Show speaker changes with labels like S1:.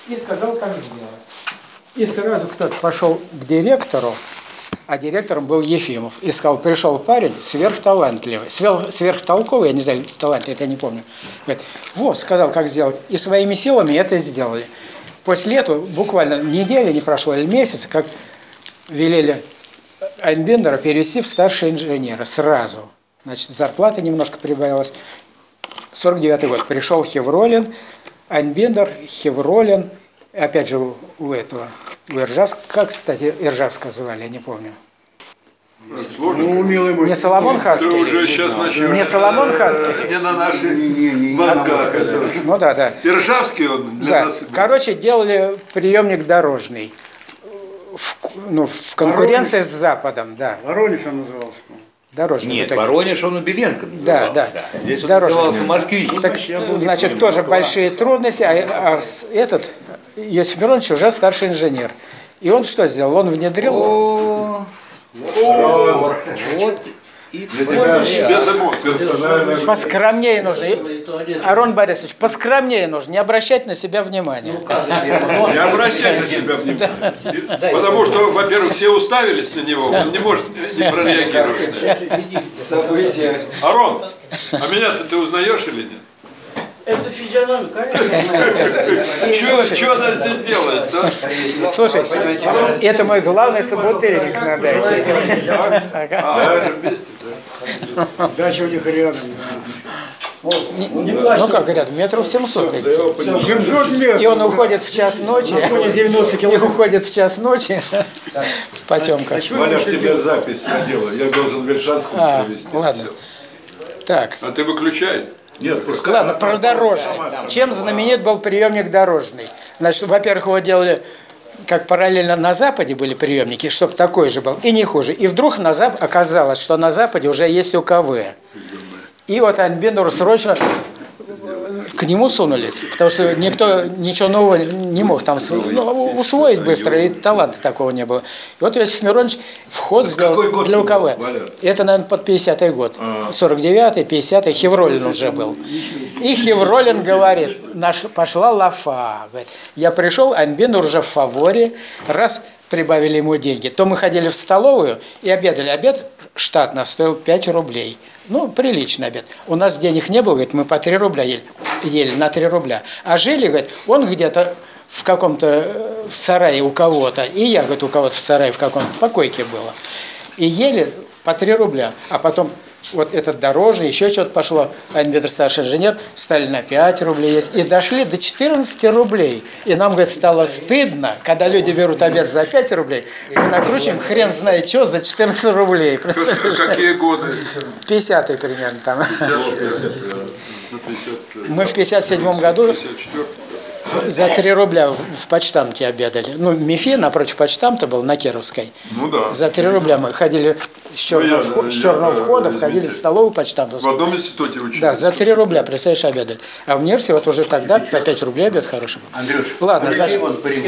S1: и сказал, как сделать. И сразу кто-то пошел к директору, а директором был Ефимов. И сказал, пришел парень сверхталантливый, сверхтолковый, я не знаю, талантливый, это я не помню. Говорит, вот, сказал, как сделать. И своими силами это сделали. После этого буквально неделя не прошло, или месяц, как велели Айнбендера перевести в старшие инженеры сразу. Значит, зарплата немножко прибавилась. 49-й год. Пришел Хевролин, Айнбендер, Хевролин, опять же у Иржавского, как, кстати, Иржавского звали, я не помню.
S2: Ну, милый мой,
S1: не Соломон Хаски? Не Соломон Хаски?
S2: Не на наших мозгах.
S1: Ну да, да.
S2: Иржавский он для нас.
S1: Короче, делали приемник дорожный. В конкуренции с Западом, да.
S3: Воронеж он назывался, по-моему.
S1: Дорожный.
S4: Нет, Воронеж он у Беленко назывался.
S1: Да.
S4: Здесь он
S1: Дорожный.
S4: назывался Москвич.
S1: Так, значит, тоже большие трудности, этот Иосиф Миронович уже старший инженер. И он что сделал? Он внедрил...
S4: Вот.
S1: Поскромнее нужно. Арон Борисович, поскромнее нужно, не обращать на себя внимания.
S2: Не обращать на себя внимания. Потому что, во-первых, все уставились на него, он не может не прореагировать.
S5: События.
S2: Арон, а меня-то ты узнаешь или нет?
S3: Это физиономия, конечно.
S2: Что она здесь делает, да?
S1: Слушай, это мой главный собутыльник на даче.
S2: Даже вместе, да?
S3: Дача у них рядом.
S1: Ну как рядом, метров 700 идти.
S3: 700 метров.
S1: И он уходит в час ночи. И уходит в час ночи в потемках.
S2: Валя, в тебя запись я делаю. Я должен Вершанскому привезти.
S1: Ладно. Так.
S2: А ты выключай. Нет, пускай.
S1: Ладно, про дорожный. Чем знаменит был приемник дорожный? Значит, во-первых, его делали, как параллельно на Западе были приемники, чтобы такой же был, и не хуже. И вдруг оказалось, что на Западе уже есть УКВ. И вот Айнбендеру срочно к нему сунулись, потому что никто ничего нового не мог там усвоить быстро, и таланта такого не было. И вот Иосиф Миронович вход сделал для УКВ. Это, наверное, под 50-й год. 49-й, 50-й, Хевролин уже был. И Хевролин говорит, пошла лафа. Говорит, я пришел, Айнбендер уже в фаворе, раз прибавили ему деньги, то мы ходили в столовую и обедали. Обед штатно стоил 5 рублей. Ну, приличный обед. У нас денег не было, говорит, мы по 3 рубля ели на 3 рубля. А жили, говорит, он где-то в каком-то в сарае у кого-то, и я, говорит, у кого-то в сарае в каком-то покойке было. И ели по 3 рубля. А потом вот этот дорожный, еще что-то пошло, Айнбендер старший инженер, стали на 5 рублей есть. И дошли до 14 рублей. И нам, говорит, стало стыдно, когда люди берут обед за 5 рублей, мы накручиваем хрен знает что за 14 рублей.
S2: Какие годы?
S1: 50-й примерно там. Мы в 57-м году за 3 рубля в почтамте обедали. Ну, МИФИ напротив почтамта был, на Кировской.
S2: Ну да.
S1: За 3 рубля мы ходили с черного входа, входили в столовую почтамтовскую.
S2: В одном институте учились.
S1: Да, за 3 рубля, представляешь, обедали. А в университете вот уже тогда по 5 рублей обед хороший был.
S4: Андрюш,
S1: ладно, значит...